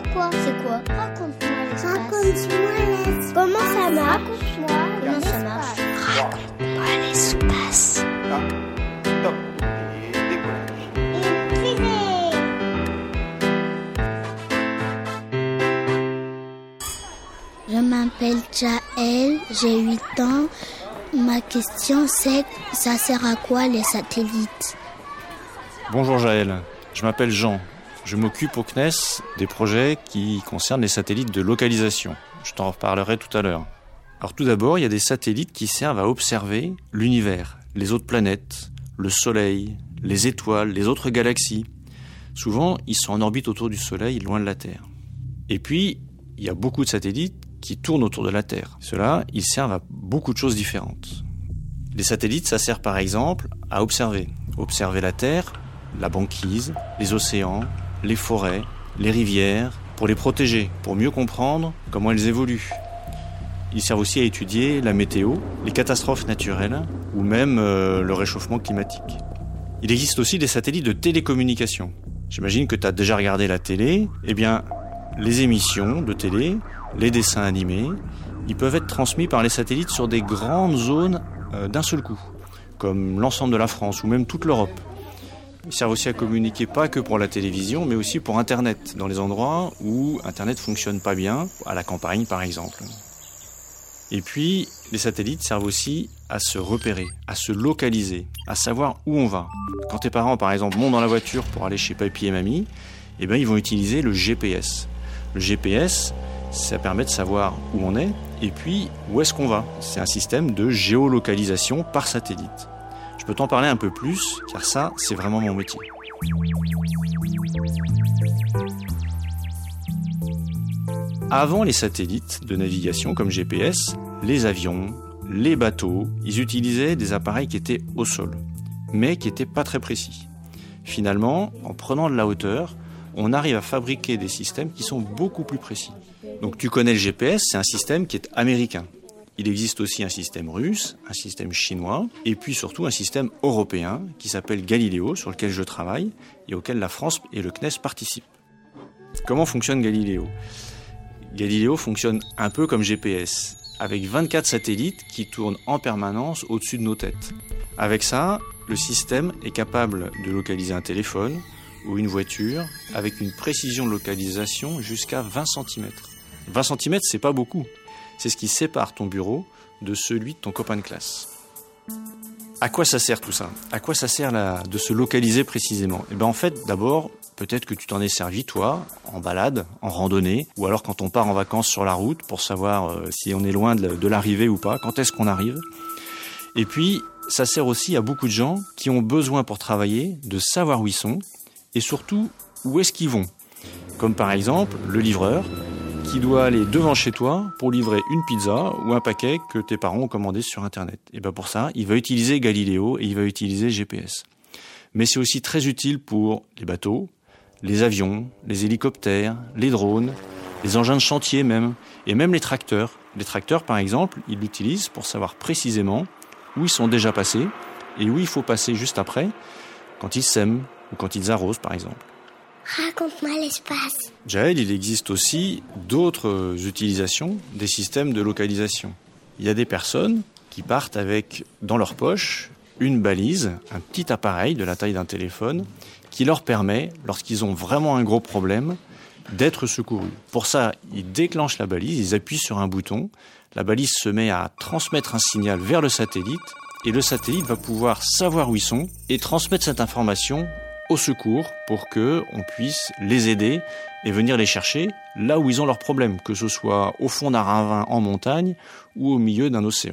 quoi? C'est quoi? Raconte-moi l'espace. Raconte-moi l'espace. Comment ça marche? Raconte-moi Comment ça marche? Raconte-moi l'espace. Top. Et décollage. Je m'appelle Jaël, j'ai 8 ans. Ma question c'est, ça sert à quoi les satellites? Bonjour Jaël, je m'appelle Jean. Je m'occupe au CNES des projets qui concernent les satellites de localisation. Je t'en reparlerai tout à l'heure. Alors tout d'abord, il y a des satellites qui servent à observer l'univers, les autres planètes, le Soleil, les étoiles, les autres galaxies. Souvent, ils sont en orbite autour du Soleil, loin de la Terre. Et puis, il y a beaucoup de satellites qui tournent autour de la Terre. Ceux-là, ils servent à beaucoup de choses différentes. Les satellites, ça sert par exemple à observer. Observer la Terre, la banquise, les océans, les forêts, les rivières, pour les protéger, pour mieux comprendre comment elles évoluent. Ils servent aussi à étudier la météo, les catastrophes naturelles ou même le réchauffement climatique. Il existe aussi des satellites de télécommunication. J'imagine que tu as déjà regardé la télé. Eh bien, les émissions de télé, les dessins animés, ils peuvent être transmis par les satellites sur des grandes zones d'un seul coup, comme l'ensemble de la France ou même toute l'Europe. Ils servent aussi à communiquer pas que pour la télévision, mais aussi pour Internet, dans les endroits où Internet fonctionne pas bien, à la campagne par exemple. Et puis, les satellites servent aussi à se repérer, à se localiser, à savoir où on va. Quand tes parents, par exemple, montent dans la voiture pour aller chez papy et mamie, eh ben, ils vont utiliser le GPS. Le GPS, ça permet de savoir où on est et puis où est-ce qu'on va. C'est un système de géolocalisation par satellite. Je peux t'en parler un peu plus, car ça, c'est vraiment mon métier. Avant les satellites de navigation comme GPS, les avions, les bateaux, ils utilisaient des appareils qui étaient au sol, mais qui n'étaient pas très précis. Finalement, en prenant de la hauteur, on arrive à fabriquer des systèmes qui sont beaucoup plus précis. Donc tu connais le GPS, c'est un système qui est américain. Il existe aussi un système russe, un système chinois, et puis surtout un système européen qui s'appelle Galileo, sur lequel je travaille, et auquel la France et le CNES participent. Comment fonctionne Galileo ? Galileo fonctionne un peu comme GPS, avec 24 satellites qui tournent en permanence au-dessus de nos têtes. Avec ça, le système est capable de localiser un téléphone ou une voiture avec une précision de localisation jusqu'à 20 cm. 20 cm, c'est pas beaucoup. C'est ce qui sépare ton bureau de celui de ton copain de classe. À quoi ça sert tout ça ? À quoi ça sert de se localiser précisément ? Eh bien en fait, d'abord, peut-être que tu t'en es servi toi, en balade, en randonnée, ou alors quand on part en vacances sur la route pour savoir si on est loin de l'arrivée ou pas, quand est-ce qu'on arrive. Et puis, ça sert aussi à beaucoup de gens qui ont besoin pour travailler de savoir où ils sont et surtout où est-ce qu'ils vont. Comme par exemple le livreur qui doit aller devant chez toi pour livrer une pizza ou un paquet que tes parents ont commandé sur Internet. Et bien pour ça, il va utiliser Galileo et il va utiliser GPS. Mais c'est aussi très utile pour les bateaux, les avions, les hélicoptères, les drones, les engins de chantier même, et même les tracteurs. Les tracteurs, par exemple, ils l'utilisent pour savoir précisément où ils sont déjà passés et où il faut passer juste après, quand ils sèment ou quand ils arrosent, par exemple. Raconte-moi l'espace. Jaël, il existe aussi d'autres utilisations des systèmes de localisation. Il y a des personnes qui partent avec, dans leur poche, une balise, un petit appareil de la taille d'un téléphone, qui leur permet, lorsqu'ils ont vraiment un gros problème, d'être secourus. Pour ça, ils déclenchent la balise, ils appuient sur un bouton, la balise se met à transmettre un signal vers le satellite, et le satellite va pouvoir savoir où ils sont et transmettre cette information au secours pour qu'on puisse les aider et venir les chercher là où ils ont leurs problèmes, que ce soit au fond d'un ravin en montagne ou au milieu d'un océan.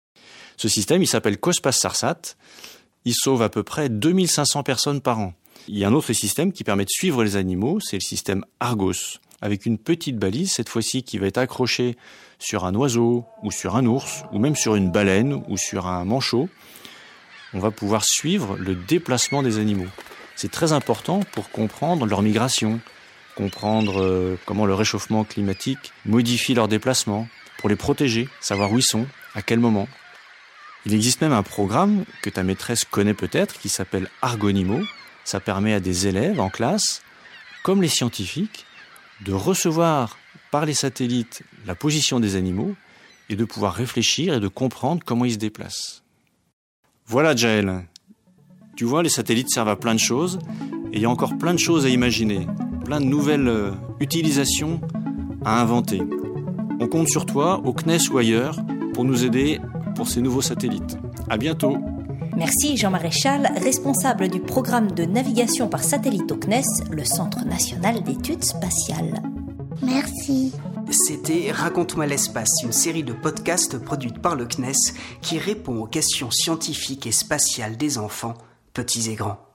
Ce système, il s'appelle Cospas-Sarsat. Il sauve à peu près 2500 personnes par an. Il y a un autre système qui permet de suivre les animaux, c'est le système Argos, avec une petite balise, cette fois-ci, qui va être accrochée sur un oiseau ou sur un ours, ou même sur une baleine ou sur un manchot. On va pouvoir suivre le déplacement des animaux. C'est très important pour comprendre leur migration, comprendre comment le réchauffement climatique modifie leur déplacement, pour les protéger, savoir où ils sont, à quel moment. Il existe même un programme que ta maîtresse connaît peut-être, qui s'appelle Argonimo. Ça permet à des élèves en classe, comme les scientifiques, de recevoir par les satellites la position des animaux et de pouvoir réfléchir et de comprendre comment ils se déplacent. Voilà, Jaël. Tu vois, les satellites servent à plein de choses et il y a encore plein de choses à imaginer, plein de nouvelles utilisations à inventer. On compte sur toi, au CNES ou ailleurs, pour nous aider pour ces nouveaux satellites. À bientôt. Merci Jean Maréchal, responsable du programme de navigation par satellite au CNES, le Centre national d'études spatiales. Merci. C'était Raconte-moi l'espace, une série de podcasts produite par le CNES qui répond aux questions scientifiques et spatiales des enfants, petits et grands.